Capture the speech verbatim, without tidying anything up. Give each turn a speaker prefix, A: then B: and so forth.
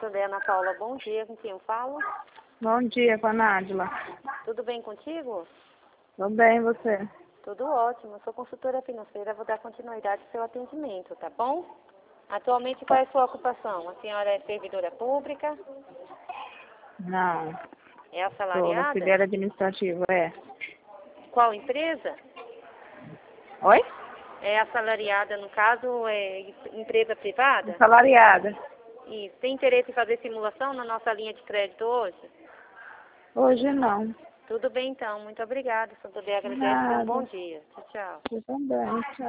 A: Santander, Ana Paula, bom dia, com quem eu falo?
B: Bom dia, com a Nádila.
A: Tudo bem contigo?
B: Tudo bem, você?
A: Tudo ótimo, eu sou consultora financeira, vou dar continuidade ao seu atendimento, tá bom? Atualmente, qual é a sua ocupação? A senhora é servidora pública?
B: Não,
A: É
B: sou
A: assalariada?
B: auxiliar administrativo, é.
A: Qual empresa?
B: Oi?
A: É assalariada, no caso, é empresa privada?
B: Assalariada.
A: Isso. Tem interesse em fazer simulação na nossa linha de crédito hoje?
B: Hoje não.
A: Tudo bem, então. Muito obrigada. Santander agradece. Um
B: Nada.
A: bom dia. Tchau, tchau.
B: Eu também, tchau.